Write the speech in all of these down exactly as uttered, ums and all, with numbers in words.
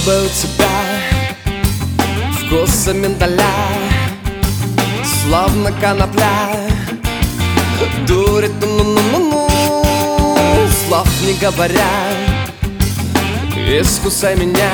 Губы у тебя вкуса миндаля, словно конопля. Дурит, ну-ну-ну-ну, слов не говоря. Искусай меня,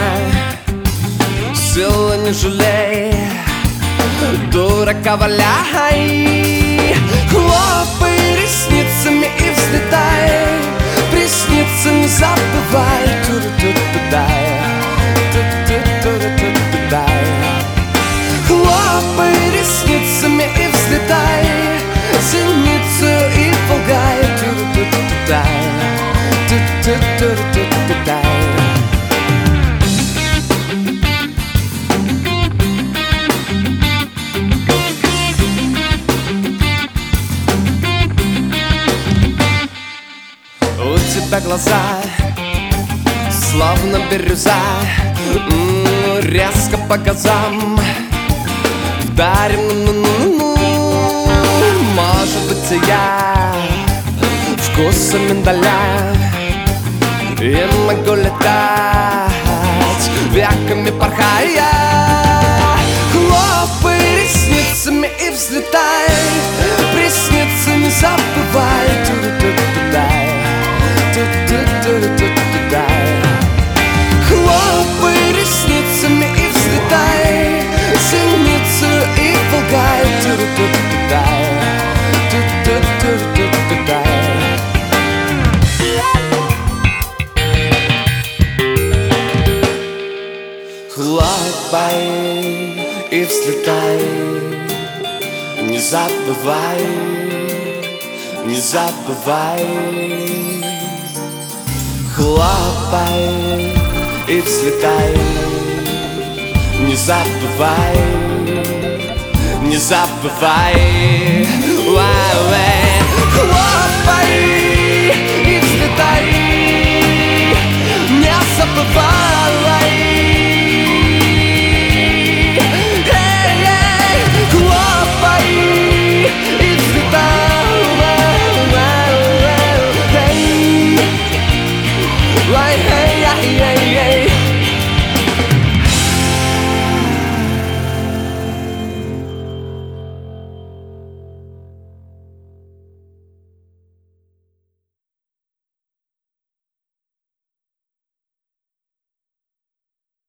силы не жалей, дурака валяй. Хлопай ресницами и взлетай, приснится не забывай. Ту-ру-ту-ту-дай, ту-ту-ту-ту-дай. Хлопай ресницами и взлетай, зеницу и полгай. Ту-ру-ту-ту-дай, ту-ту-ту-ту-дай. У тебя глаза словно бирюза, м-м, резко по газам вдарим, ну-ну-ну-ну. Может быть, и я вкуса миндаля, и могу летать, веками порхая. Хлопай ресницами и взлетай, приснится не забывай. Ту-ру-ту-ту-дай, ту-ту-ту-ту-дай. Хлопай ресницами и взлетай, зеницу и полгай. Ту-ру-ту-ту-дай, ту-ту-ту-ту-дай. Хлопай и взлетай, не забывай, не забывай. Хлопай и взлетай, не забывай, не забывай. Хлопай